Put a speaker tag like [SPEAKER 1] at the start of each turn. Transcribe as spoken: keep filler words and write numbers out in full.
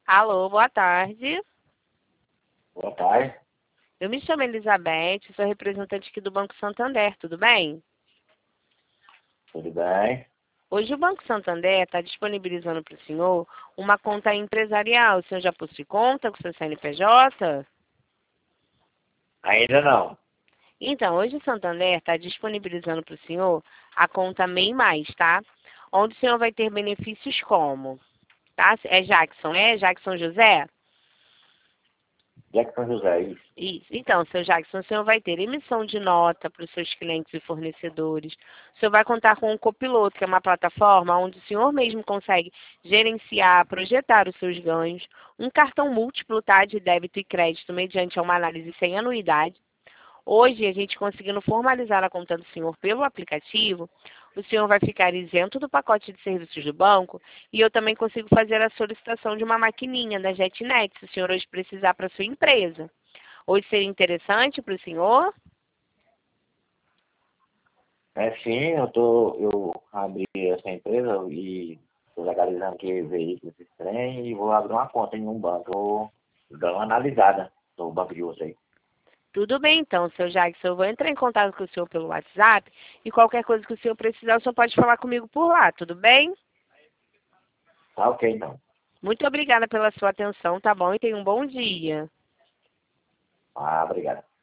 [SPEAKER 1] Alô, boa tarde.
[SPEAKER 2] Boa tarde.
[SPEAKER 1] Eu me chamo Elizabeth, sou representante aqui do Banco Santander, tudo bem?
[SPEAKER 2] Tudo bem?
[SPEAKER 1] Hoje o Banco Santander está disponibilizando para o senhor uma conta empresarial. O senhor já possui conta com seu C N P J?
[SPEAKER 2] Ainda não.
[SPEAKER 1] Então, hoje o Santander está disponibilizando para o senhor a conta MEI Mais, tá? Onde o senhor vai ter benefícios como, tá? É Jackson, é? Jackson José?
[SPEAKER 2] Jackson José, isso.
[SPEAKER 1] Isso. Então, seu Jackson, o senhor vai ter emissão de nota para os seus clientes e fornecedores. O senhor vai contar com um copiloto, que é uma plataforma onde o senhor mesmo consegue gerenciar, projetar os seus ganhos. Um cartão múltiplo, tá, de débito e crédito, mediante uma análise sem anuidade. Hoje, a gente conseguindo formalizar a conta do senhor pelo aplicativo, o senhor vai ficar isento do pacote de serviços do banco e eu também consigo fazer a solicitação de uma maquininha da JetNet, se o senhor hoje precisar para a sua empresa. Hoje seria interessante para o senhor?
[SPEAKER 2] É sim, eu tô, eu abri essa empresa e estou legalizando aqui veículos esse trem e vou abrir uma conta em um banco. Vou dar uma analisada no banco de vocês.
[SPEAKER 1] Tudo bem, então, seu Jackson. Eu vou entrar em contato com o senhor pelo WhatsApp e qualquer coisa que o senhor precisar, o senhor pode falar comigo por lá, tudo bem?
[SPEAKER 2] Tá ok, então.
[SPEAKER 1] Muito obrigada pela sua atenção, tá bom? E tenha um bom dia.
[SPEAKER 2] Ah, obrigado.